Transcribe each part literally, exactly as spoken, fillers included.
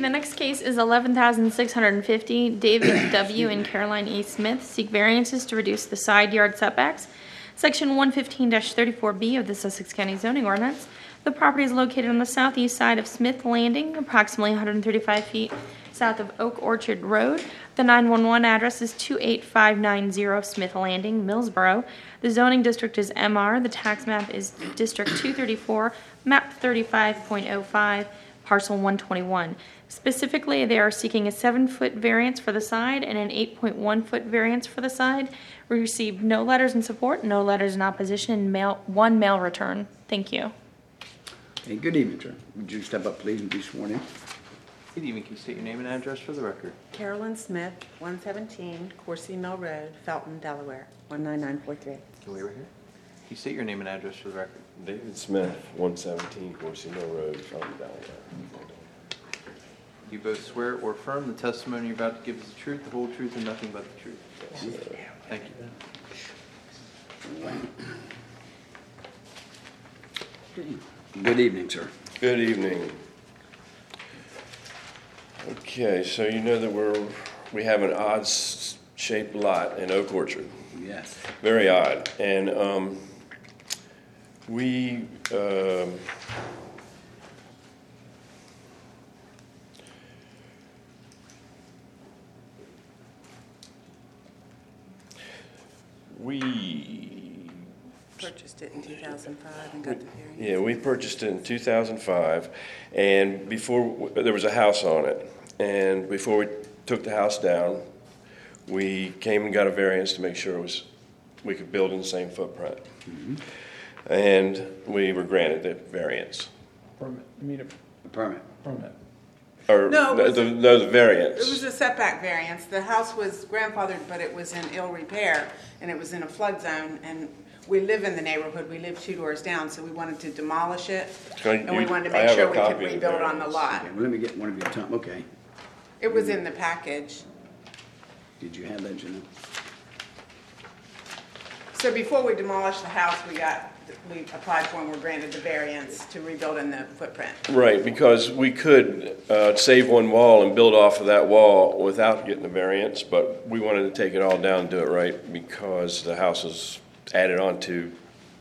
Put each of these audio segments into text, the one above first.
the next case is eleven thousand six hundred fifty. David W. and Caroline E. Smith seek variances to reduce the side yard setbacks. Section one fifteen thirty-four B of the Sussex County zoning ordinance. The property is located on the southeast side of Smith Landing, approximately one hundred thirty-five feet south of Oak Orchard Road. The nine one one address is two eight five nine zero Smith Landing, Millsboro. The zoning district is M R. The tax map is District two thirty-four, map thirty-five point oh five, parcel one twenty-one. Specifically, they are seeking a seven-foot variance for the side and an eight point one foot variance for the side. We received no letters in support, no letters in opposition, and mail, one mail return. Thank you. Hey, good evening, sir. Would you step up, please, and be sworn in? Good evening. Can you state your name and address for the record? Carolyn Smith, one seventeen Coursey Mill Road, Felton, Delaware, one nine nine four three. Can we right here? Can you state your name and address for the record? David Smith, one seventeen Coursey Mill Road, Felton, Delaware. You both swear or affirm the testimony you're about to give is the truth, the whole truth, and nothing but the truth? Yes, sir. Thank you. Good evening, sir. Good evening. Okay, so you know that we're, we have an odd s- shaped lot in Oak Orchard. Yes. Very odd. And um, we, um, we Purchased it in two thousand five and got the variance. Yeah, we purchased it in two thousand five, and before, there was a house on it. And before we took the house down, we came and got a variance to make sure it was, we could build in the same footprint. And we were granted the variance. Permit, you mean A permit. a permit? Or, No, it was the, a- no, the variance. It was a setback variance. The house was grandfathered, but it was in ill repair, and it was in a flood zone, and we live in the neighborhood, we live two doors down, so we wanted to demolish it, Can I- and we you- wanted to I make have sure a we could copy of the rebuild on the variance. lot. Okay, well, let me get one of your time. Okay. It was in the package. Did you have that, Janelle? So before we demolished the house, we got, we applied for and were granted the variance to rebuild in the footprint. Right, because we could uh, save one wall and build off of that wall without getting the variance, but we wanted to take it all down and do it right because the house was added on to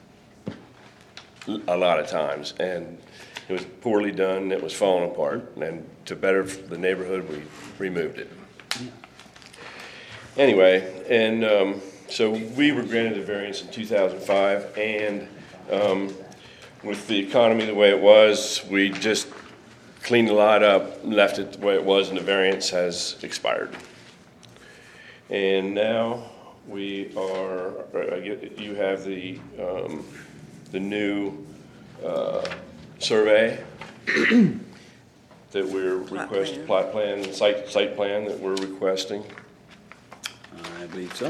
a lot of times, and it was poorly done, it was falling apart, and to better the neighborhood, we removed it. Anyway, and um, so we were granted the variance in two thousand five, and um, with the economy the way it was, we just cleaned the lot up, left it the way it was, and the variance has expired. And now we are, I get, you have the, um, the new uh, survey that we're Plot requesting, plan. plot plan, site, site plan that we're requesting. I believe so.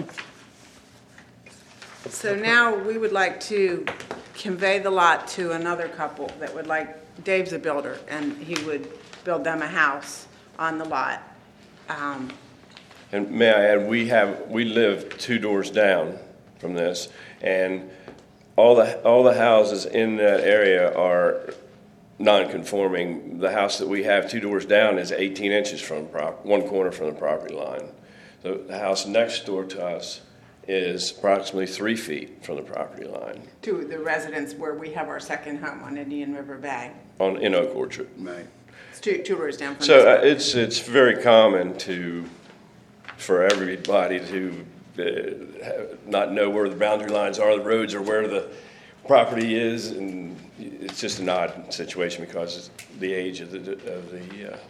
So now we would like to convey the lot to another couple that would like, Dave's a builder, and he would build them a house on the lot. Um, And may I add, we have, we live two doors down from this, and all the, all the houses in that area are non-conforming. The house that we have two doors down is eighteen inches from prop, one corner from the property line. The, the house next door to us is approximately three feet from the property line to the residence where we have our second home on Indian River Bay. on, in Oak Orchard. Right. It's two, two doors down from So uh, this. it's, it's very common to, for everybody to uh, have- not know where the boundary lines are, the roads, or where the property is, and it's just an odd situation because it's the age of the, of the, uh,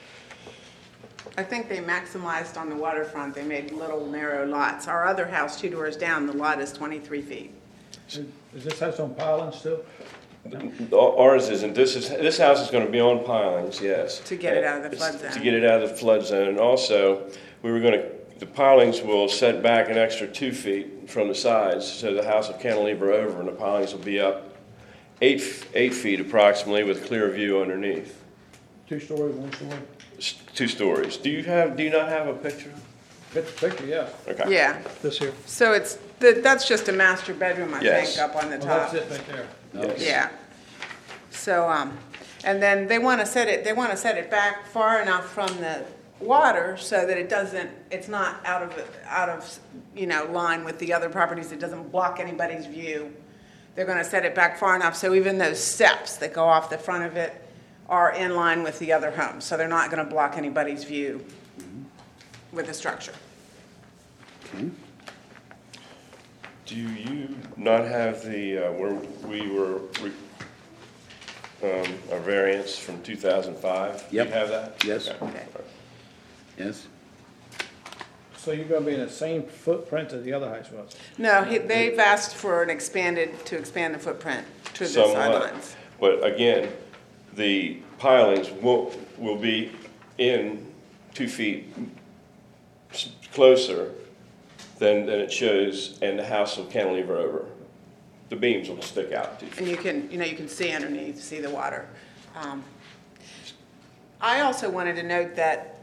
I think they maximized on the waterfront. They made little narrow lots. Our other house, two doors down, the lot is twenty-three feet. Is is this house on pilings still? ours isn't, this is, this house is gonna be on pilings, yes. To get it out of the It's flood To zone. get it out of the flood zone, and also, we were gonna, the pilings will set back an extra two feet from the sides, so the house will cantilever over, and the pilings will be up eight, eight feet approximately with clear view underneath. Two-story, one-story? It's two stories. Do you have, do you not have a picture? Get the picture, yeah. Okay. Yeah, This here. so it's, the- that's just a master bedroom, I Yes. think, up on the Well, top. that's it right there. Yes. Yeah. So, um, And then they want to set it, they want to set it back far enough from the water so that it doesn't, it's not out of, out of, you know, line with the other properties. It doesn't block anybody's view. They're going to set it back far enough so even those steps that go off the front of it are in line with the other homes. So they're not going to block anybody's view with the structure. Okay. Do you not have the, uh, where we were, re- um, our variance from two thousand five? Yep. Do you have that? Yes. Okay. Okay. Yes? So you're gonna be in the same footprint that the other house was? No, he- they've asked for an expanded, to expand the footprint to the Somewhat. sidelines. But again, the pilings will, will be in two feet s- closer than, than it shows, and the house will cantilever over. The beams will stick out two feet. And you can, you know, you can see underneath, see the water. Um, I also wanted to note that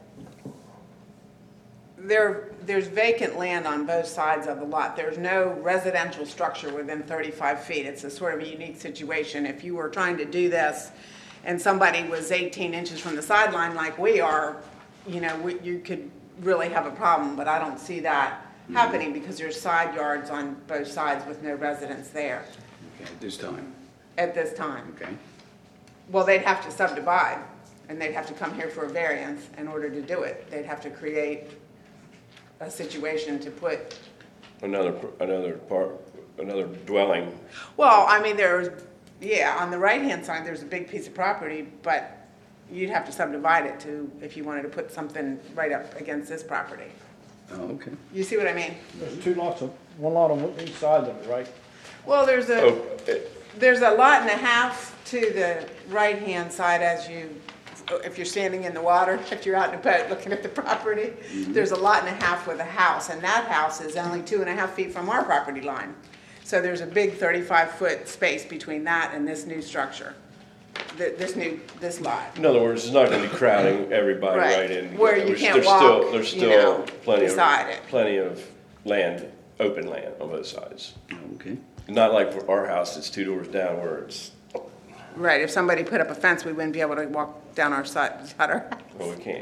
there, there's vacant land on both sides of the lot. There's no residential structure within thirty-five feet. It's a sort of a unique situation. If you were trying to do this and somebody was eighteen inches from the sideline like we are, you know, we- you could really have a problem, but I don't see that happening because there's side yards on both sides with no residents there Okay, at this time, at this time. okay? Well, they'd have to subdivide, and they'd have to come here for a variance in order to do it. They'd have to create a situation to put, Another, another part, another dwelling. well, I mean, there's, yeah, on the right-hand side, there's a big piece of property, but you'd have to subdivide it to, if you wanted to put something right up against this property. Oh, okay. You see what I mean? There's two lots of, one lot on each side of it, right? Well, there's a, Oh, eh, there's a lot and a half to the right-hand side as you, if you're standing in the water, if you're out in a boat looking at the property, there's a lot and a half with a house, and that house is only two and a half feet from our property line. So there's a big thirty-five foot space between that and this new structure, th- this new, this lot. In other words, it's not gonna be crowding everybody Right. right in. Where you There's- can't there's still- walk, There's you still know, plenty beside of, it. plenty of land, open land on both sides. Okay. Not like for our house that's two doors down where it's, Right, if somebody put up a fence, we wouldn't be able to walk down our side, beside our house. well, we can't.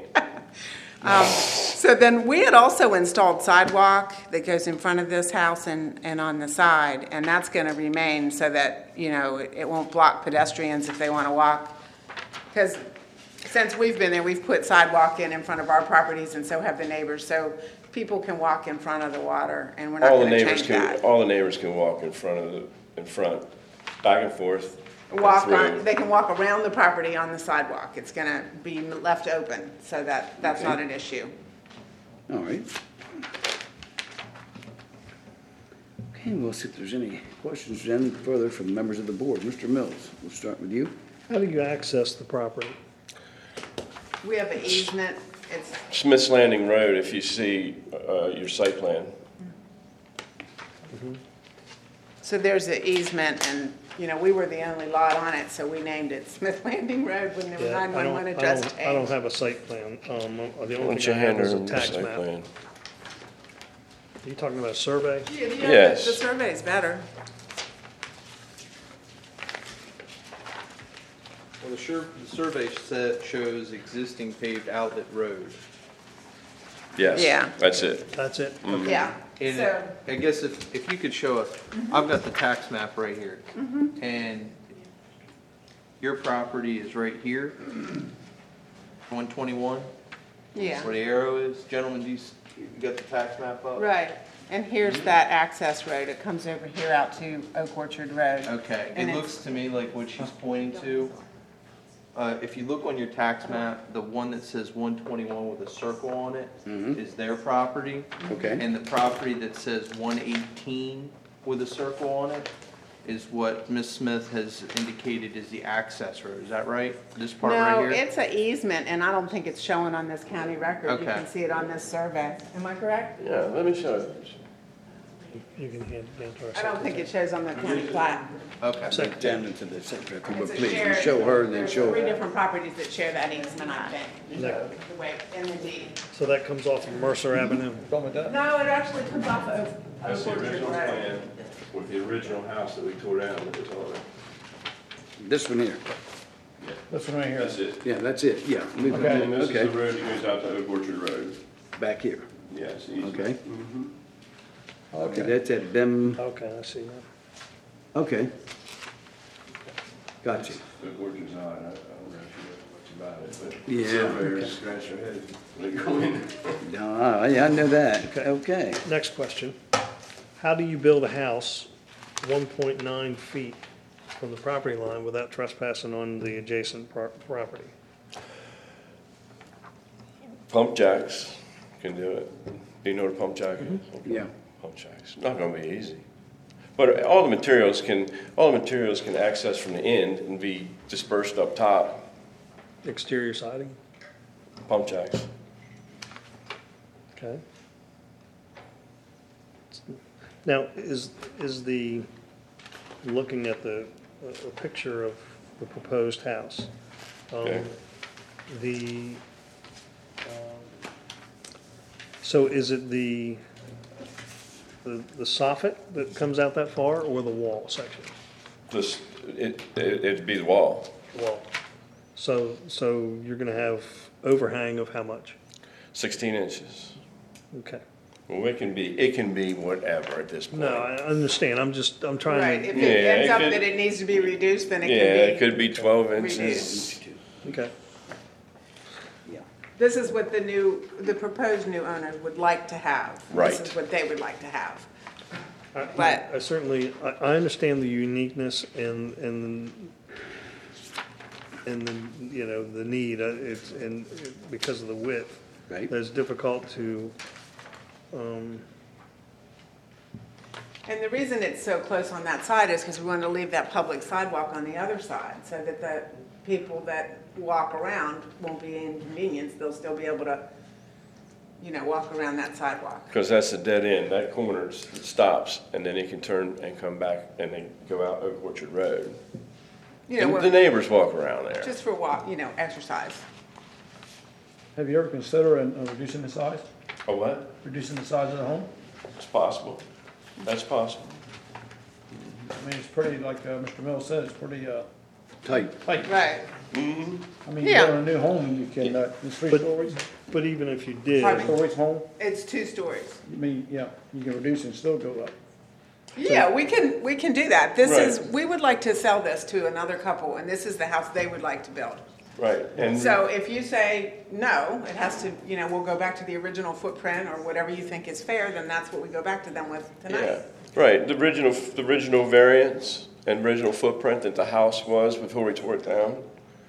So then, we had also installed sidewalk that goes in front of this house and, and on the side, and that's gonna remain so that, you know, it it won't block pedestrians if they wanna walk. Because since we've been there, we've put sidewalk in in front of our properties, and so have the neighbors, so people can walk in front of the water, and we're not All the gonna neighbors change can, that. all the neighbors can walk in front of the, in front, back and forth. and Walk through. on, they can walk around the property on the sidewalk. It's gonna be left open, so that, that's not an issue. All right. Okay, we'll see if there's any questions then further from members of the board. Mister Mills, we'll start with you. How do you access the property? We have an easement, it's, Smith's Landing Road, if you see, uh, your site plan. so there's an easement, and, you know, we were the only lot on it, so we named it Smith Landing Road when the Yeah, I don't- nine-one-one I address don't- I don't changed. have a site plan. Um, The Why only don't you thing I have hand is her a the tax site map. plan? Are you talking about a survey? Yeah, the- Yes. The survey's better. Well, the sur, the survey set shows existing paved outlet road. Yes. Yeah. That's it. That's it? Yeah, And so, I guess if, if you could show us, I've got the tax map right here. And your property is right here, one twenty-one, yeah, where the arrow is. Gentlemen, do you, s- you got the tax map up? right. And here's that access road. It comes over here out to Oak Orchard Road. Okay, And it it's- looks to me like what she's pointing to, uh, if you look on your tax map, the one that says one twenty-one with a circle on it is their property. Okay. And the property that says one eighteen with a circle on it is what Miss Smith has indicated is the access road, is that right? This part right No, here? it's an easement, and I don't think it's showing on this county record. You Okay. can see it on this survey. Am I correct? Yeah, let me show you. You can hand it down to our I don't think it shows on the county plat. Okay. secretary. Down into the secretary, but It's a please, shared- show her and then there's show three her. different properties that share that easement, I think, That- the way, in the deed. So that comes off of Mercer Avenue? Done with that? No, it actually comes off of That's Oak the Orchard original Road. plan with the original house that we tore down that was on it. This one here. This one right here. That's it. Yeah, that's it, yeah. We- Okay. And this is the Okay, road that goes out to Oak Orchard Road. back here, Yes. easy. okay? Mhm. Okay, Okay. that's at Bem, Okay, I see now. okay. Gotcha. Oak Orchard's not, I, I don't know if you know much about it, but Yeah. surveyors scratch their head when they go in. No, I, I know that, Okay. okay. Next question. How do you build a house one point nine feet from the property line without trespassing on the adjacent pro- property? Pump jacks can do it. Do you know what a pump jack is? Okay. Yeah. Pump jacks. Not gonna be easy. But all the materials can, all the materials can access from the end and be dispersed up top. Exterior siding? Pump jacks. Okay. Now, is, is the, looking at the, a a picture of the proposed house, um, Okay. the, um, so is it the, the, the soffit that comes out that far, or the wall section? This, it, it- it'd be the wall. Wall. So, so you're gonna have overhang of how much? Sixteen inches. Okay. Well, it can be, it can be whatever at this point. No, I understand, I'm just, I'm Right, trying if to, it Yeah, ends it up could- that it needs to be reduced, then it Yeah, can be. it could be twelve inches. Reduced. okay. Yeah. This is what the new, the proposed new owner would like to have. Right. This is what they would like to have. I- But- I certainly, I, I understand the uniqueness and, and, and the, you know, the need, uh, it's, and it- because of the width. Right. That it's difficult to, um, And the reason it's so close on that side is because we want to leave that public sidewalk on the other side, so that the people that walk around won't be inconvenienced. They'll still be able to, you know, walk around that sidewalk. Because that's a dead end, that corner s- stops, and then he can turn and come back and then go out Oak Orchard Road. You know, And we're- the neighbors walk around there. just for walk, you know, exercise. Have you ever considered uh, reducing the size, Oh, what? reducing the size of the home? It's possible. That's possible. I mean, it's pretty, like uh, Mister Mills said, it's pretty uh, Tight. tight. Right. I mean, you're Yeah. building a new home, you can, uh, it's three But- stories, but even if you did, Pardon me? stories home, It's two stories. I mean, yeah, you can reduce and still go up. Yeah, we can, we can do that. This Right. is, we would like to sell this to another couple, and this is the house they would like to build. Right. And So if you say no, it has to, you know, we'll go back to the original footprint or whatever you think is fair, then that's what we go back to them with yeah, tonight. right. The original, the original variance and original footprint that the house was before we tore it down.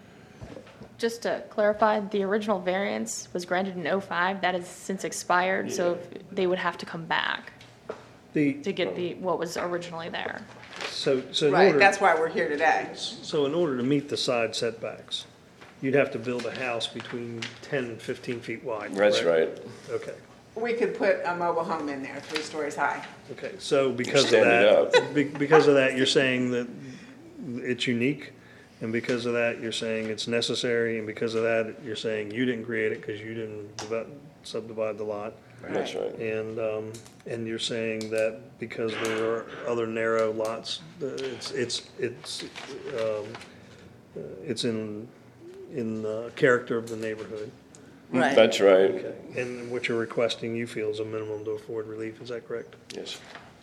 Just to clarify, the original variance was granted in oh five. That has since expired, so they would have to come back the, to get the, what was originally there. so, so in Right, order, that's why we're here today. so in order to meet the side setbacks, you'd have to build a house between ten and fifteen feet wide. That's correct? right. Okay. We could put a mobile home in there, three stories high. Okay, so because of Stand it that, be- because of that, you're saying that it's unique, and because of that, you're saying it's necessary, and because of that, you're saying you didn't create it because you didn't develop- subdivide the lot, That's right. and, um, and you're saying that because there are other narrow lots, uh, it's, it's, it's, um, uh, it's in, in the character of the neighborhood. Right. That's right. Okay, and what you're requesting, you feel is a minimum to afford relief, is that correct? Yes.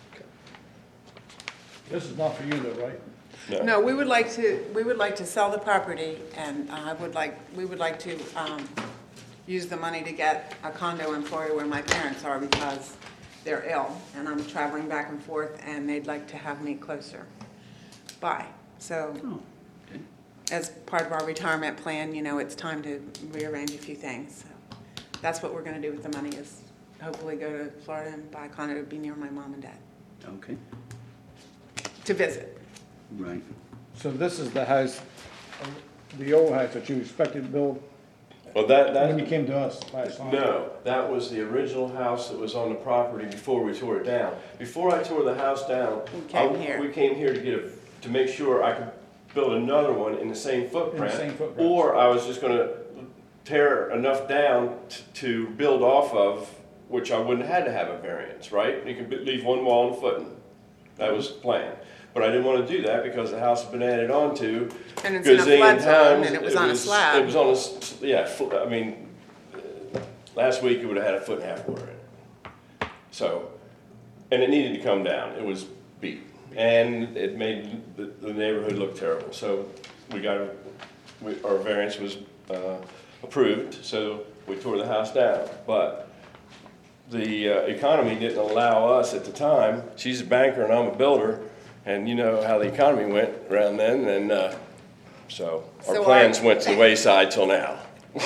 This is not for you though, right? No, we would like to, we would like to sell the property, and I would like, we would like to um, use the money to get a condo in Florida where my parents are because they're ill, and I'm traveling back and forth, and they'd like to have me closer by. So as part of our retirement plan, you know, it's time to rearrange a few things. So that's what we're going to do with the money, is hopefully go to Florida and buy a condo to be near my mom and dad, Okay, to visit. right. So this is the house, uh, the old house that you expected to build Well, that, when you that, came to us last time? no, that was the original house that was on the property before we tore it down. Before I tore the house down, We came I- here. we came here to get a, to make sure I could build another one in the same footprint. same footprint. Or I was just gonna tear enough down t- to build off of, which I wouldn't have had to have a variance, right? You could b- leave one wall and footing. That was the plan. But I didn't want to do that because the house had been added on to. And it's in a gazillion flood zone, times. and it was on a slab. It was on a, s- yeah, fl- I mean, uh, last week it would have had a foot and a half water in it. So, and it needed to come down. It was beat. And it made the, the neighborhood look terrible. So we got, a, we, our variance was uh, approved, so we tore the house down. But the uh, economy didn't allow us at the time. She's a banker and I'm a builder, and you know how the economy went around then, and uh, so our So plans I- went to the wayside till now.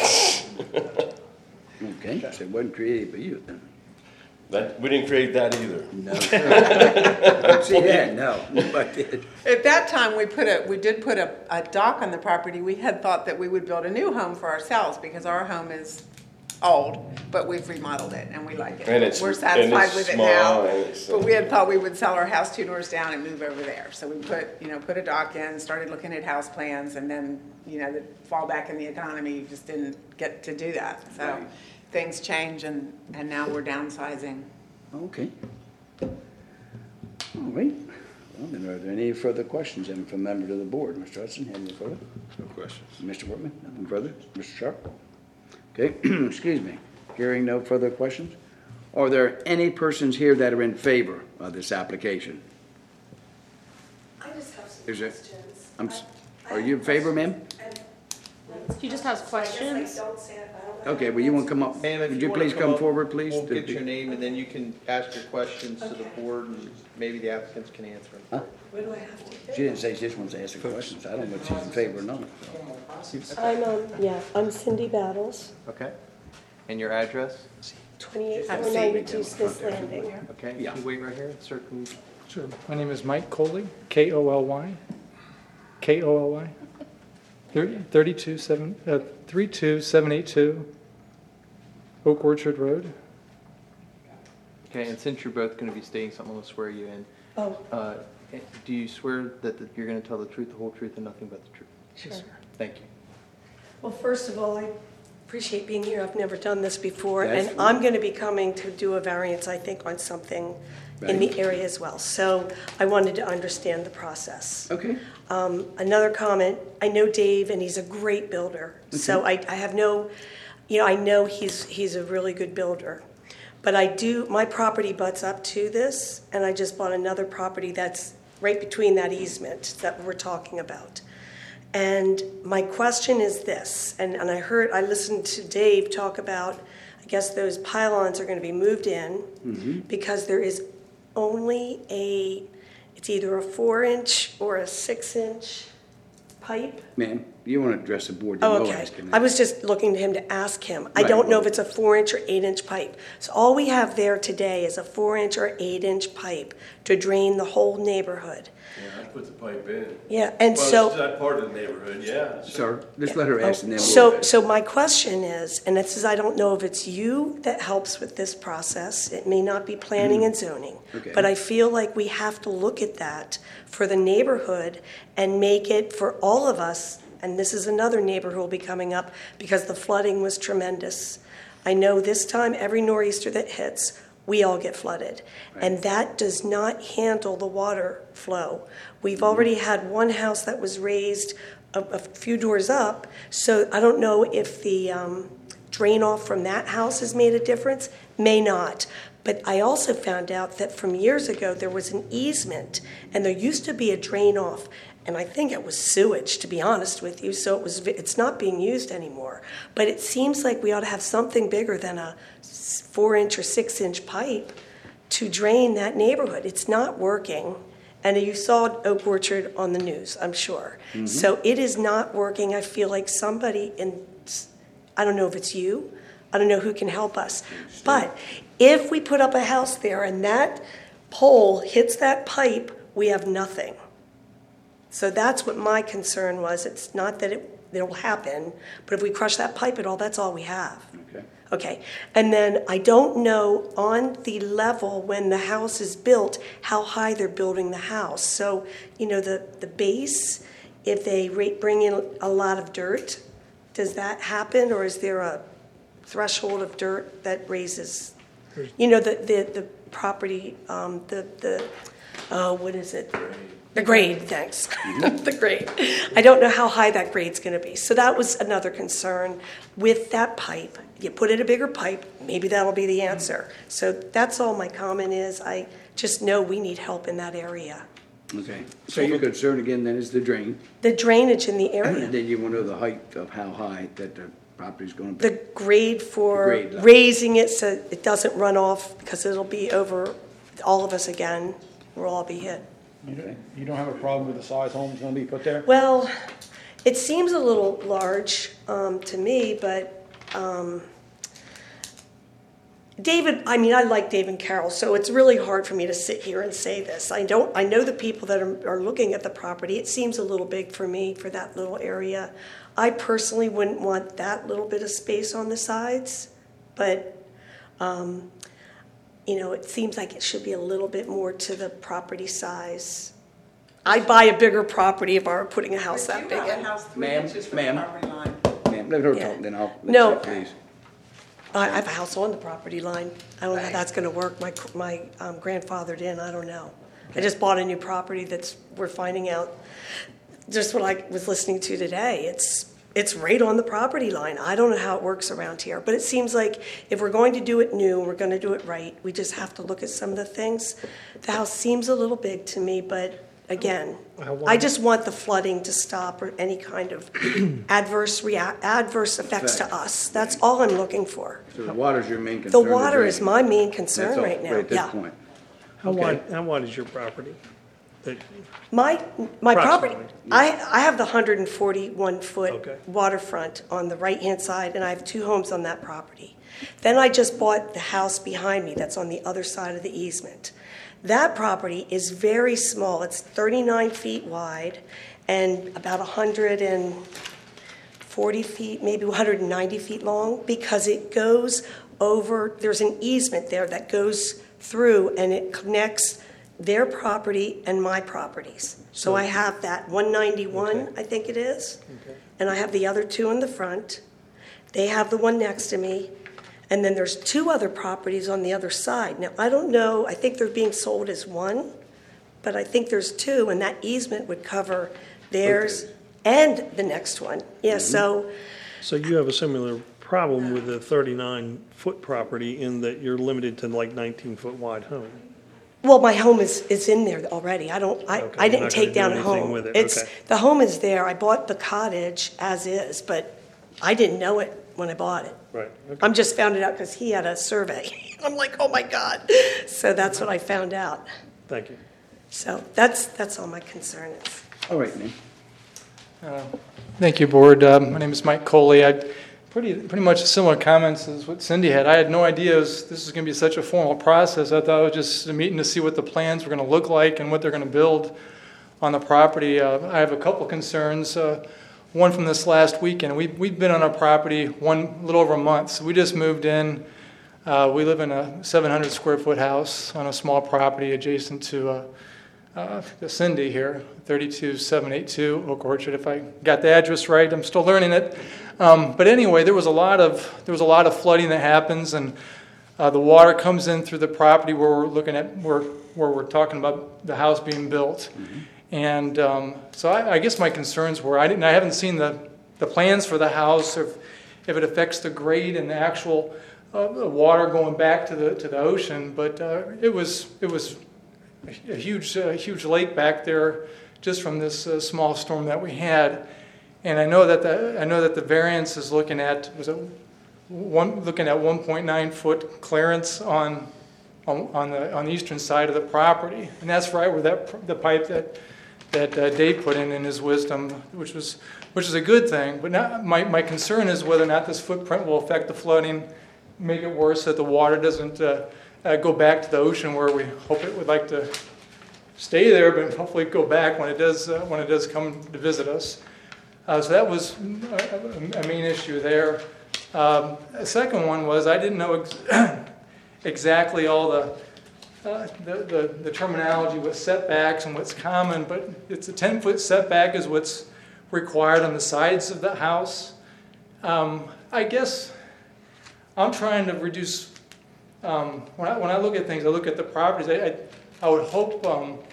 Okay, so it wasn't created by you then? That, we didn't create that either. No. I don't see that, no. Nobody did. At that time, we put a, we did put a, a dock on the property. We had thought that we would build a new home for ourselves because our home is old, but we've remodeled it and we like it. And it's- We're and satisfied it's with it small, now. and it's, uh, But we had thought we would sell our house two doors down and move over there. So we put, you know, put a dock in, started looking at house plans, and then, you know, the fallback in the economy just didn't get to do that. So Right. things change and, and now we're downsizing. Okay. All right. Well, then are there any further questions then from members of the board? Mister Hudson, have any further? No questions. Mister Workman, nothing further? Mister Sharp? Okay, excuse me. Hearing no further questions? Are there any persons here that are in favor of this application? I just have some Is there- questions. I'm s- I- I are have you in favor, questions, ma'am? and- She just has I guess questions. I don't say it, but I don't have Okay, well, you want to come answers. up? Ma'am, if Would you you wanna please come come up, forward, please? We'll get your name and then you can ask your questions to the board and maybe the applicants can answer them. Huh? What do I have to do? She didn't say she just wants to ask the questions. I don't know if she's in favor or not. I'm, um, yeah, I'm Cindy Battles, Okay. And your address? twenty-eight Have a four seat. ninety-two Smith Landing. Okay, Yeah. can you wait right here? Sir, can you? Sure. My name is Mike Coley, K O L Y, K O L Y, thirty, thirty-two, seven, uh, three two seven eight two Oak Orchard Road. Okay, and since you're both going to be stating something, I'll swear you in. Oh, Uh, Do you swear that that you're going to tell the truth, the whole truth, and nothing but the truth? sure. Thank you. Well, first of all, I appreciate being here. I've never done this before, That's and fine. I'm going to be coming to do a variance, I think, on something in Right. the area as well. So I wanted to understand the process. Okay. Um, Another comment, I know Dave, and he's a great builder. So I, I have no, you know, I know he's, he's a really good builder. But I do, my property butts up to this, and I just bought another property that's right between that easement that we're talking about. And my question is this, and, and I heard, I listened to Dave talk about, I guess those pylons are gonna be moved in because there is only a, it's either a four inch or a six inch pipe. Ma'am, you want to address the board, you Oh, will okay. ask him I that. was just looking to him to ask him. I Right, don't know well- if it's a four inch or eight inch pipe. So all we have there today is a four inch or eight inch pipe to drain the whole neighborhood. Yeah, I put the pipe in. Yeah, and Well, so. it's not part of the neighborhood, yeah. Sir, just let her ask and then we'll. So, so my question is, and this is, I don't know if it's you that helps with this process, it may not be planning and zoning. Okay. But I feel like we have to look at that for the neighborhood and make it for all of us, and this is another neighbor who will be coming up because the flooding was tremendous. I know this time, every nor'easter that hits, we all get flooded. And that does not handle the water flow. We've already had one house that was raised a, a few doors up, so I don't know if the um, drain off from that house has made a difference, may not. But I also found out that from years ago, there was an easement, and there used to be a drain off, and I think it was sewage, to be honest with you, so it was, it's not being used anymore. But it seems like we ought to have something bigger than a four-inch or six-inch pipe to drain that neighborhood. It's not working. And you saw Oak Orchard on the news, I'm sure. So it is not working. I feel like somebody in, I don't know if it's you, I don't know who can help us. But if we put up a house there and that pole hits that pipe, we have nothing. So that's what my concern was. It's not that it, it'll happen, but if we crush that pipe at all, that's all we have. Okay. Okay, and then I don't know on the level when the house is built, how high they're building the house. So, you know, the, the base, if they ra- bring in a lot of dirt, does that happen, or is there a threshold of dirt that raises, you know, the, the, the property, um, the, the, uh, what is it? The grade, thanks. The grade. I don't know how high that grade's going to be. So that was another concern with that pipe. You put in a bigger pipe, maybe that'll be the answer. So that's all my comment is. I just know we need help in that area. Okay, so your concern again then is the drain, The drainage in the and area, then you want to know the height of how high that the property's going to be. the grade for The grade level. raising it so it doesn't run off because it'll be over all of us again. We'll all be hit. You don't, you don't have a problem with the size home's gonna be put there? Well, it seems a little large um, to me, but um, David, I mean, I like Dave and Carol, so it's really hard for me to sit here and say this. I don't, I know the people that are, are looking at the property. It seems a little big for me for that little area. I personally wouldn't want that little bit of space on the sides, but um, you know, it seems like it should be a little bit more to the property size. I'd buy a bigger property if I were putting a house that But big you have a in. house three Ma'am, inches from the ma'am. property line. Ma'am, let her Yeah. talk, then I'll. let No. you, Please. I I have a house on the property line. I don't know how that's gonna work. My, my um, grandfathered in, I don't know. I just bought a new property that's, we're finding out, just what I was listening to today. It's, it's right on the property line. I don't know how it works around here, but it seems like if we're going to do it new, we're gonna do it right. We just have to look at some of the things. The house seems a little big to me, but again, How wide- I just want the flooding to stop or any kind of adverse rea, adverse effects to Effect. us. That's all I'm looking for. So the water's your main The concern? water is drainage. my main That's concern all, right now, at this yeah. point. How Okay. wide, how wide is your property? That- My, my property, Approximately. I, I have the one hundred forty-one Okay. foot waterfront on the right-hand side, and I have two homes on that property. Then I just bought the house behind me that's on the other side of the easement. That property is very small. It's thirty-nine feet wide and about one hundred forty feet, maybe one hundred ninety feet long, because it goes over, there's an easement there that goes through and it connects their property and my properties. So I have that one ninety-one, I think it is, and I have the other two in the front. They have the one next to me, and then there's two other properties on the other side. Now, I don't know, I think they're being sold as one, but I think there's two, and that easement would cover theirs Okay. and the next one. Yeah, so, So you have a similar problem with the thirty-nine foot property in that you're limited to like nineteen foot wide home. well, my home is, is in there already. I don't, I, Okay, I you're didn't not take gonna down do a anything home. with it, It's, okay. the home is there. I bought the cottage as is, but I didn't know it when I bought it. Right. Okay. I'm just found it out because he had a survey. I'm like, oh my God. So that's what I found out. Thank you. So that's, that's all my concern is. All right, ma'am. Thank you, Board. Um, My name is Mike Coley. I pretty pretty much similar comments as what Cindy had. I had no idea it was- this was going to be such a formal process. I thought it was just a meeting to see what the plans were going to look like and what they're going to build on the property. Uh, I have a couple concerns. Uh, One from this last weekend. We, we've been on our property one little over a month. So we just moved in. Uh, we live in a seven hundred square foot house on a small property adjacent to uh, uh, Cindy here, thirty-two seven eighty-two Oak Orchard. If I got the address right, I'm still learning it. Um, but anyway, there was a lot of there was a lot of flooding that happens, and uh, the water comes in through the property where we're looking at where where we're talking about the house being built. And um, so I, I guess my concerns were I didn't I haven't seen the, the plans for the house, or if, if it affects the grade and the actual uh, the water going back to the to the ocean. But uh, it was it was a huge uh, huge lake back there just from this uh, small storm that we had. And I know that the I know that the variance is looking at was it one looking at one point nine foot clearance on. On, on the on the eastern side of the property, and that's right where that the pipe that that uh, Dave put in in his wisdom, which was which is a good thing. But now my my concern is whether or not this footprint will affect the flooding, make it worse, that the water doesn't uh, uh, go back to the ocean where we hope it would like to stay there, but hopefully go back when it does uh, when it does come to visit us. Uh, so that was a, a main issue there. Um, a second one was I didn't know. Ex- exactly all the, uh, the, the the terminology with setbacks and what's common, but it's a ten foot setback is what's required on the sides of the house. Um, I guess I'm trying to reduce, um, when I, when I look at things, I look at the properties, I, I, I would hope um,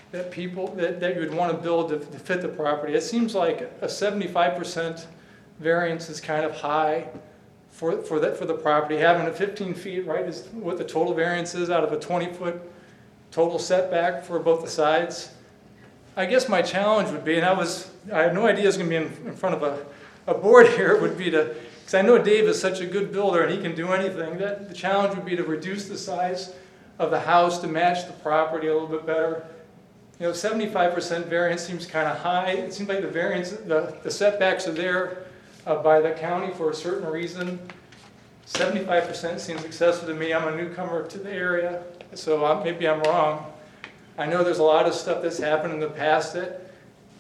that people, that, that you would want to build to, to fit the property. It seems like a seventy-five percent variance is kind of high for, for that, for the property. Having a fifteen feet, right, is what the total variance is out of a twenty foot total setback for both the sides. I guess my challenge would be, and I was, I had no idea it was going to be in, in front of a, a board here, would be to, because I know Dave is such a good builder and he can do anything, that the challenge would be to reduce the size of the house to match the property a little bit better. You know, seventy-five percent variance seems kind of high. It seems like the variance, the, the setbacks are there uh, by the county for a certain reason. seventy-five percent seems excessive to me. I'm a newcomer to the area, so I'm, maybe I'm wrong. I know there's a lot of stuff that's happened in the past that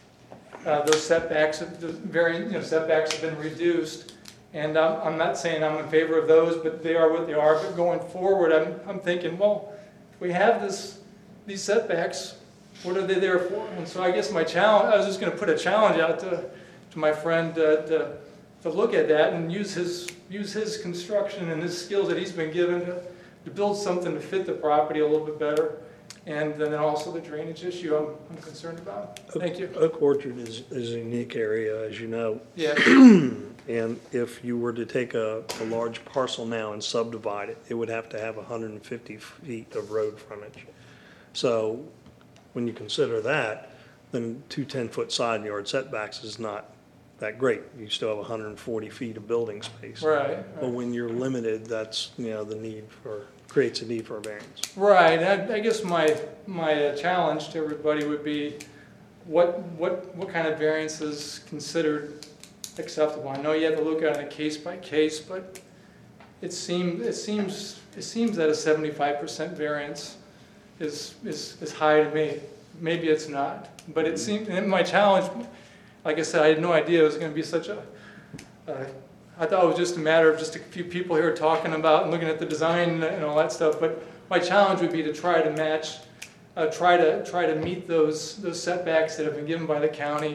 uh, those setbacks, have, the variant, you know, setbacks have been reduced. And I'm, I'm not saying I'm in favor of those, but they are what they are. But going forward, I'm, I'm thinking, well, if we have this, these setbacks, what are they there for? And so I guess my challenge, I was just going to put a challenge out to, to my friend uh, to, to look at that and use his, use his construction and his skills that he's been given to, to build something to fit the property a little bit better. And then also the drainage issue I'm, I'm concerned about. Thank you. Oak Orchard is, is a unique area, as you know. Yeah. And if you were to take a, a large parcel now and subdivide it, it would have to have one hundred fifty feet of road frontage. So when you consider that, then two ten-foot side yard setbacks is not that great. You still have one hundred forty feet of building space. Right. But when you're limited, that's, you know, the need for, creates a need for a variance. Right. I, I guess my, my uh, challenge to everybody would be what, what, what kind of variance is considered acceptable? I know you have to look at it case by case, but it seems, it seems, it seems that a seventy-five percent variance is, is, is high to me. Maybe it's not, but it seems, and my challenge, like I said, I had no idea it was going to be such a, uh, I thought it was just a matter of just a few people here talking about and looking at the design and all that stuff, but my challenge would be to try to match, uh, try to, try to meet those, those setbacks that have been given by the county,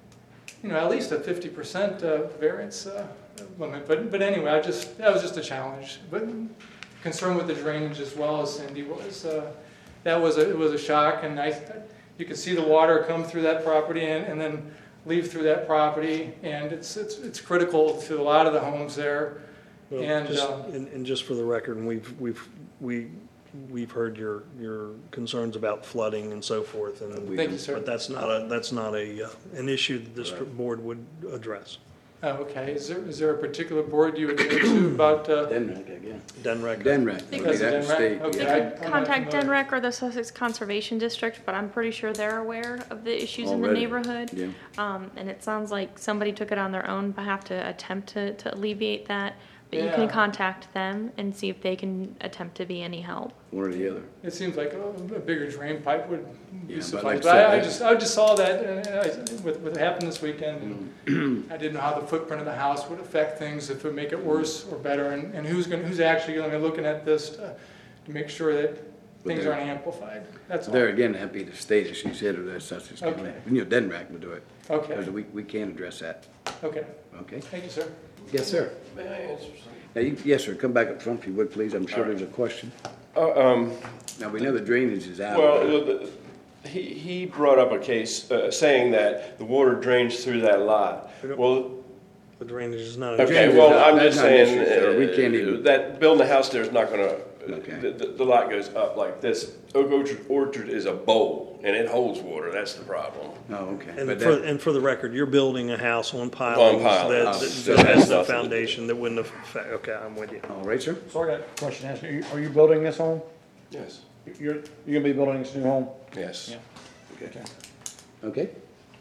you know, at least a fifty percent uh, variance uh, limit, but, but anyway, I just, that was just a challenge, but concerned with the drainage as well as Cindy was, uh, that was a, it was a shock, and I, you could see the water come through that property and, and then leave through that property, and it's, it's, it's critical to a lot of the homes there. Well, And, just- uh, And, and just for the record, and we've, we've, we, we've heard your, your concerns about flooding and so forth, and. Thank you, sir. But that's not a, that's not a, uh, an issue that this board would address. Oh, okay, is there, is there a particular board you would go to about, uh, Denrec again. Denrec. Denrec. Because of That's Denrec? state, Okay. They yeah. I- could I'm not contact familiar. Denrec or the Sussex Conservation District, but I'm pretty sure they're aware of the issues in the Already, neighborhood. yeah. Um, and it sounds like somebody took it on their own, but have to attempt to, to alleviate that. But you can Yeah. contact them and see if they can attempt to be any help. One or the other. it seems like a, a bigger drain pipe would Yeah, be but suffice. like But I I, I said, just, I just saw that, and I, with, what happened this weekend, and I didn't know how the footprint of the house would affect things, if it would make it worse or better, and, and who's gonna, who's actually gonna be looking at this to, to make sure that things they're- aren't amplified, that's all. There again, that'd be the state issue, said, or that's Sussex County. Okay. You know, Denrec would do it. Okay. Because we, we can't address that. Okay, Okay? thank you, sir. Yes, sir. May I answer something? Now, you, yes, sir, come back up front if you would, please. I'm sure there's a question. Uh, um, Now, we know the drainage is out. Well, the- the- he, he brought up a case uh, saying that the water drains through that lot. Well, The drainage is not. an okay, Drainage is well, not- I'm that's just not an saying, issue, sir. We can't uh, even- that building a house there is not gonna, Okay. the, the the lot goes up like this. Oak Orchard, Orchard is a bowl, and it holds water, that's the problem. Oh, okay. And But for, that, and for the record, you're building a house on pilings pilings. that, Oh, that so that that's has no nothing. foundation that wouldn't affect, okay, I'm with you. all right, sir? So I got a question, to ask you. are you building this home? Yes. You're, you're gonna be building this new home? Yes. Okay. Okay.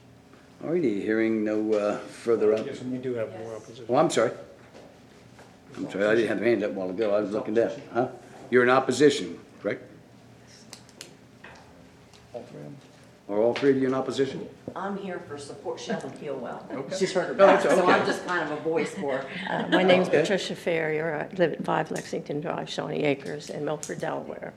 All righty, hearing no uh, further up. Yes, and we do have more opposition. Oh, I'm sorry. I'm sorry, I didn't have my hand up a while ago. I was looking down. Huh? You're in opposition, correct? All three of them? Are all three of you in opposition? I'm here for support Sheldon Peelwell. Okay. She's heard her No, back, it's so okay. I'm just kind of a voice for her. Uh, My name's Okay. Patricia Ferrier. I live at five Lexington Drive, Shawnee Acres in Milford, Delaware.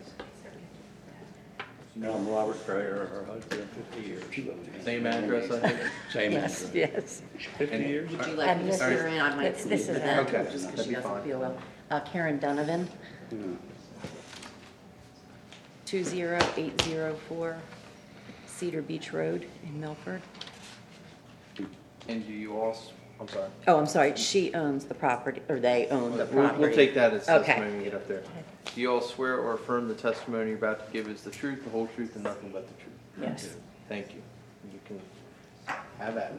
I'm Robert Frayer, her husband, fifty years. Same address, I think. Same Yes, answer. yes. Fifty years? Would you like And me to this see is- her in? I might this- speak this to is them, Okay, just because that'd she be doesn't fine. feel well. Uh, Karen Donovan, two zero eight zero four Cedar Beach Road in Milford. And do you also, I'm sorry. Oh, I'm sorry, she owns the property, or they own the We'll, property. we'll take that as Okay. testimony when we get up there. Do you all swear or affirm the testimony you're about to give is the truth, the whole truth, and nothing but the truth? Yes. Thank you. You can have at it.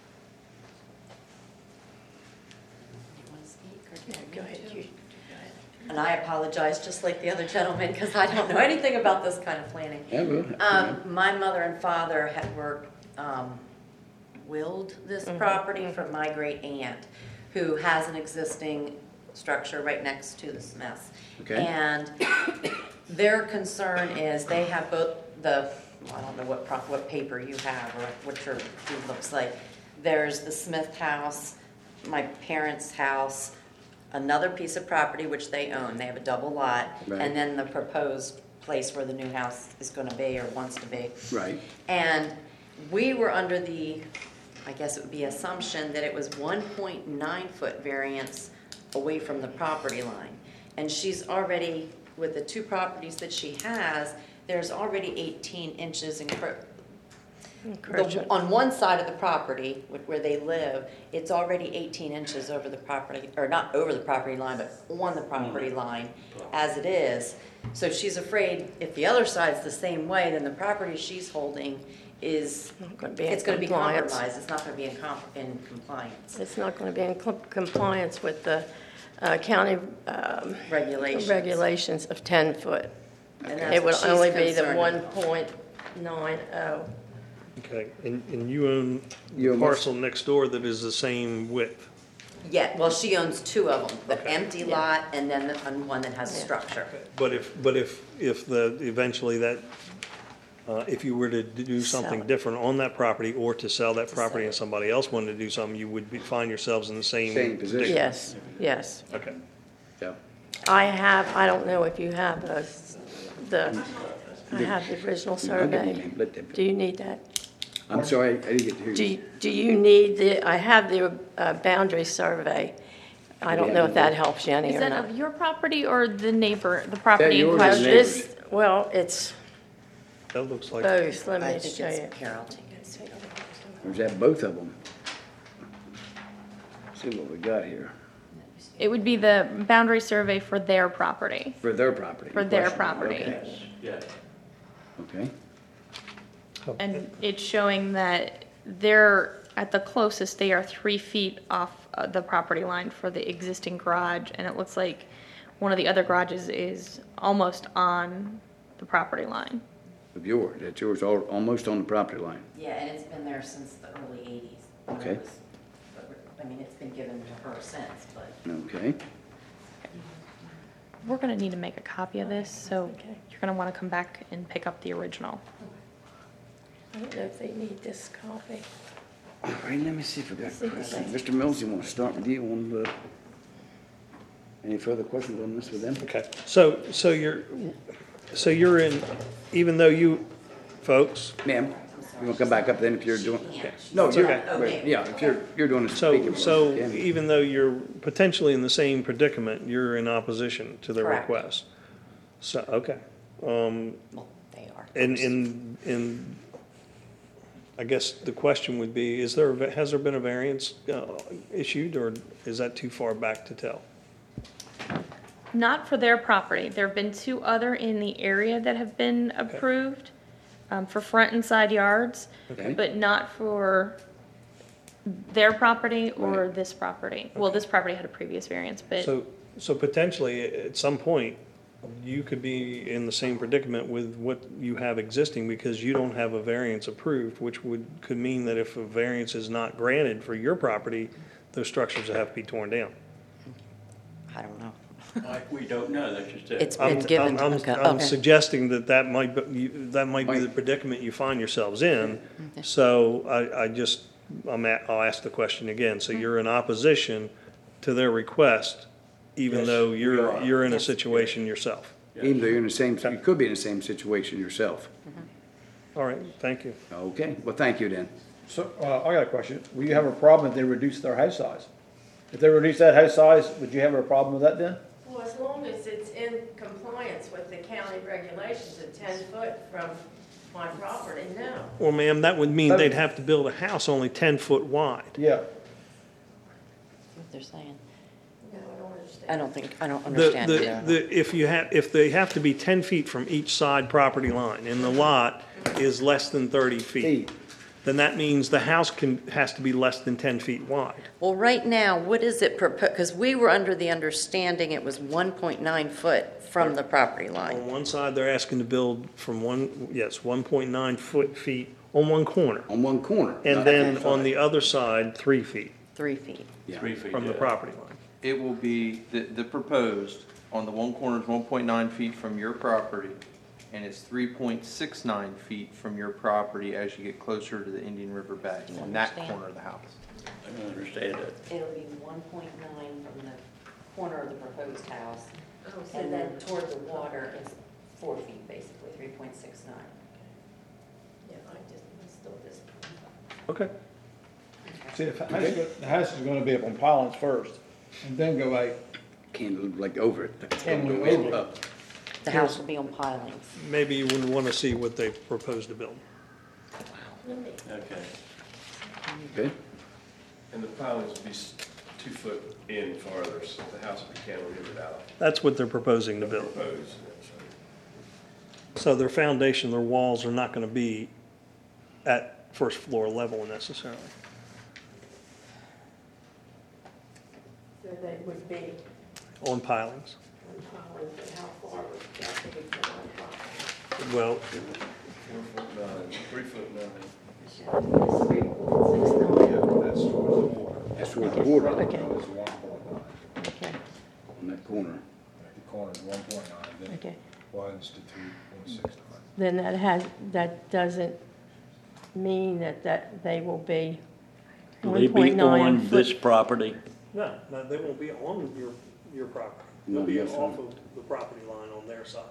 Go ahead, you. And I apologize, just like the other gentleman, because I don't know anything about this kind of planning. Yeah, well, Um, my mother and father had were, um, willed this property from my great aunt, who has an existing structure right next to the Smiths. Okay. And their concern is they have both the, I don't know what prop, what paper you have or what your deed looks like. There's the Smith house, my parents' house, another piece of property which they own. They have a double lot. Right. And then the proposed place where the new house is gonna be or wants to be. Right. And we were under the, I guess it would be assumption that it was one point nine foot variance away from the property line. And she's already, with the two properties that she has, there's already eighteen inches encro- the- Encroachment. on one side of the property, wh- where they live, it's already eighteen inches over the property, or not over the property line, but on the property line as it is. So she's afraid if the other side's the same way, then the property she's holding is, Not gonna be in it's gonna be compliance. compromised, it's not gonna be in com- in compliance. It's not going to be in com- compliance with the uh, county um, Regulations. regulations of ten foot. And that's It what would she's only be the concerned one about. point nine oh. Okay, and, and you own You the own what? parcel next door that is the same width? Yeah, well, she owns two of them, the Okay. empty lot and then the and one that has a Yeah. structure. But if, but if, if the, eventually that, uh, if you were to do something it. different on that property or to sell that To property sell and somebody else wanted to do something, you would be, find yourselves in the same. Same position. Yes, yes. Okay. Yeah. I have, I don't know if you have those, the, I have the original I'll give you survey. name, let them- Do you need that? I'm sorry, I didn't get to hear Do, you. you- do you need the, I have the uh, boundary survey. I don't know if that helps you any Is or that not. of your property or the neighbor, the property? in yours Well, is question? neighbors. this, well, it's That looks like, both, let I me think show it's you. Carol. Or is that both of them? See what we got here, It would be the boundary survey for their property. for their property. For their question. property. Okay. Yes. Okay, And it's showing that they're, at the closest, they are three feet off uh, the property line for the existing garage. And it looks like one of the other garages is almost on the property line. of yours, that's yours, al- almost on the property line. Yeah, and it's been there since the early eighties. Okay. I mean, it's been given to her since, but. Okay, We're gonna need to make a copy of this, so you're gonna wanna come back and pick up the original. I don't know if they need this copy. all right, let me see if we got See if questions. they- Mister Mills, you want to start with you on the, any further questions on this with them? okay. So, so you're, so you're in, even though you, folks, Ma'am, you want to come back up then if you're doing? Yeah. No, It's you're, okay. wait, yeah, if you're, you're doing the so, speaking. so part, okay. even though you're potentially in the same predicament, you're in opposition to the Correct. request? So, okay. Um, Well, they are. And, and, and I guess the question would be, is there, a va- has there been a variance uh, issued, or is that too far back to tell? Not for their property. There have been two other in the area that have been approved um, for front and side yards, Okay. but not for their property or Right. this property. Well, this property had a previous variance, but So, so potentially, at some point, you could be in the same predicament with what you have existing because you don't have a variance approved, which would, could mean that if a variance is not granted for your property, those structures will have to be torn down. I don't know. I- We don't know, that's just it. It's I'm, been given to I'm, okay. I'm okay. suggesting that that might, be- you- that might be the Might. predicament you find yourselves in. So I, I just, I'm at, I'll ask the question again. So you're in opposition to their request, even Yes, though we you're, are. you're in a Yes. situation yourself? Even though you're in the same, you could be in the same situation yourself. All right, thank you. Okay, well, thank you then. So, uh, I got a question. Will you have a problem if they reduce their house size? If they reduce that house size, would you have a problem with that then? Well, as long as it's in compliance with the county regulations at ten foot from my property, no. Well, ma'am, that would mean they'd have to build a house only ten foot wide. Yeah. What they're saying. No, I don't understand. I don't think, I don't The, understand the, either. the, if you have, if they have to be ten feet from each side property line, and the lot is less than thirty feet, Feet. then that means the house can, has to be less than ten feet wide. Well, right now, what is it, because we were under the understanding it was one point nine foot from the property line. On one side, they're asking to build from one, yes, one point nine foot feet on one corner. On one corner. And not then ten on foot. the other side, three feet Three feet. Yeah. Three feet. from the yeah. property line. It will be, the, the proposed, on the one corner is one point nine feet from your property, and it's three point six nine feet from your property as you get closer to the Indian River Bay, Do you on that understand? corner of the house. I don't understand it. It'll be one point nine from the corner of the proposed house, Oh, so and then then, toward the water is four feet, basically, three point six nine. yeah, I just, I still just. Okay. See, the house, is go- the house is gonna be up on pylons first, and then go like, Can't like over it. And we Go over it. up. The house will be on pilings. Maybe you would want to see what they propose to build. Okay. Okay, And the pilings would be s- two foot in farther, so the house would be cantilevered out. That's what they're proposing to build. Proposed. So their foundation, their walls are not going to be at first floor level necessarily. So they would be On pilings. on Collins, and how far would that be from my property? Well, Four foot nine, three foot nine. It's three point six nine. that's towards the water. that's toward the water Okay, It's one point nine. okay, on that corner. The corner's one point nine, then okay. widens to two point six nine. Then that has, that doesn't mean that, that they will be Will they one be point nine on this foot. property? no, no, they won't be on your, your property. No, They'll be yes, off sir. of the property line on their side.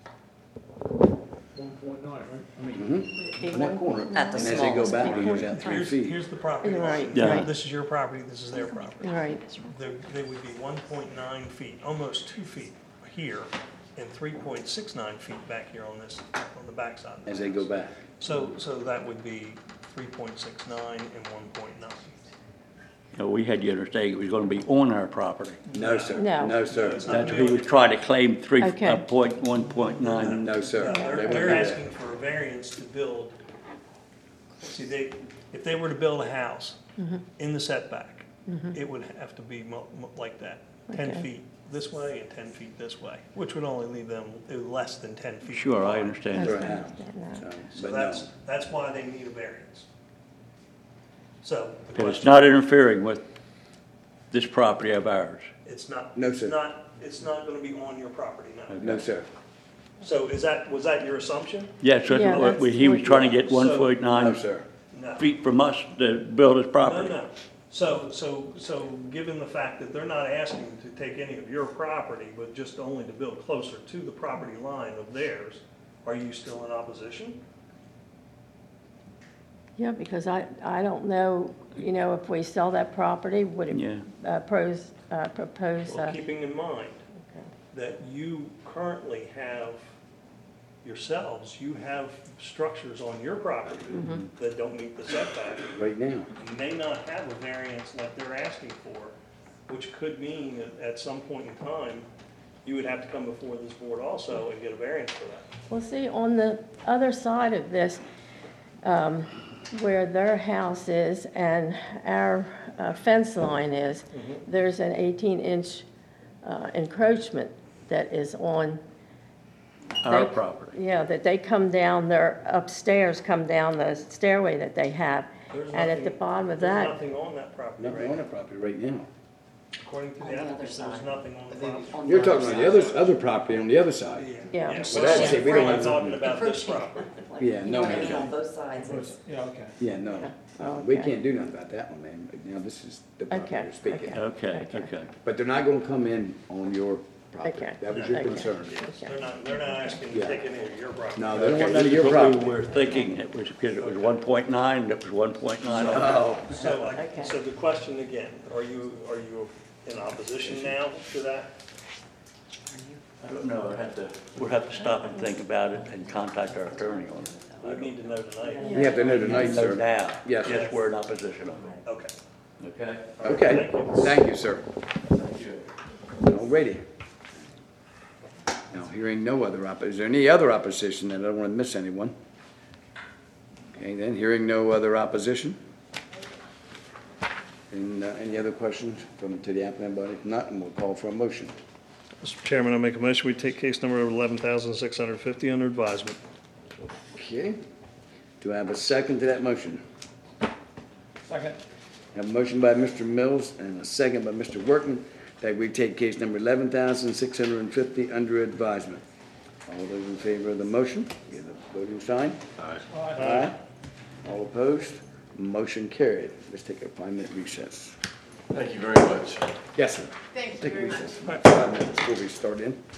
One point nine, right? I mean, Mm-hmm. On that corner. At the And as they go smallest back, point. it goes out three Here's, feet. here's the property line. Right, Yeah. right. This is your property, this is their property. Right, They, they would be one point nine feet, almost two feet here, and three point six nine feet back here on this, on the backside. of the As they go house. back. So, so that would be three point six nine and one point nine. You know, we had you understand it was gonna be on our property. No, sir. No. No, sir. It's not That's who was trying to claim three, Okay. uh, point, one point nine. No, sir. They They're, won't do they're that. asking for a variance to build, see, they, if they were to build a house in the setback, it would have to be mo- mo- like that, ten Okay. feet this way and ten feet this way, which would only leave them less than ten feet. Sure, I wide. understand. For a Okay. house. No. So, So But that's, no. that's why they need a variance. So, the But it's question, not interfering with this property of ours. it's not, No, it's sir. not, it's not gonna be on your property now. No, sir. So is that, was that your assumption? Yes, that's Yeah, what we- that's he was what- trying to get one So- point No, nine sir. No. feet from us to build his No, property. no. So, so, so given the fact that they're not asking to take any of your property, but just only to build closer to the property line of theirs, are you still in opposition? Yeah, because I, I don't know, you know, if we sell that property, would it, Yeah. uh, pros, uh, propose, Well, uh, keeping in mind okay. that you currently have, yourselves, you have structures on your property that don't meet the setback. Right now. You may not have a variance like they're asking for, which could mean that at some point in time, you would have to come before this board also and get a variance for that. Well, see, on the other side of this, um, where their house is and our uh, fence line is, there's an eighteen-inch encroachment that is on. Our they- property. Yeah, that they come down, their upstairs, come down the stairway that they have. There's And at the nothing- bottom of There's that, nothing on that property Nothing right on now. the property right now. According to On the the other applicant, there's side. nothing on the property. On You're the talking about other the other, other property on the other side. yeah. Yes. But that's it, we don't I'm have talking to, about this Encroaching. property. Like, Yeah, no, You want to no, be no. on both sides. It's- yeah, okay. yeah, no. Oh, We okay. can't do nothing about that one, man. Now, this is the property Okay, we're speaking. okay. Okay, Okay. okay. But they're not gonna come in on your property. Okay. That was your Okay. concern. They're not, they're not asking to Yeah. take any of your property. No, they don't want none Okay, of your but property. we were thinking it was, because it was one point nine, it was one point nine. Oh, So, I- Okay. so the question again, are you, are you in opposition now to that? I don't know, I have to, we'll have to stop and think about it and contact our attorney on it. We need to know tonight. We have to know tonight, know sir. now. Yes. Yes, we're in opposition of it, Okay. okay? Okay, thank you, sir. Thank you. Alrighty. Now, hearing no other op, is there any other opposition? And I don't want to miss anyone. Okay, then, hearing no other opposition. And, uh, any other questions from, to the applicant, anybody? If not, and we'll call for a motion. Mister Chairman, I make a motion, we take case number eleven thousand six hundred fifty under advisement. Okay. Do I have a second to that motion? Second. I have a motion by Mister Mills and a second by Mister Workman that we take case number eleven thousand six hundred and fifty under advisement. All those in favor of the motion, give a voting sign. Aye. Aye. All opposed? Motion carried. Let's take a five-minute recess. Thank you very much. Yes, sir. Thank you Take a very much. recess. Five minutes before we start in.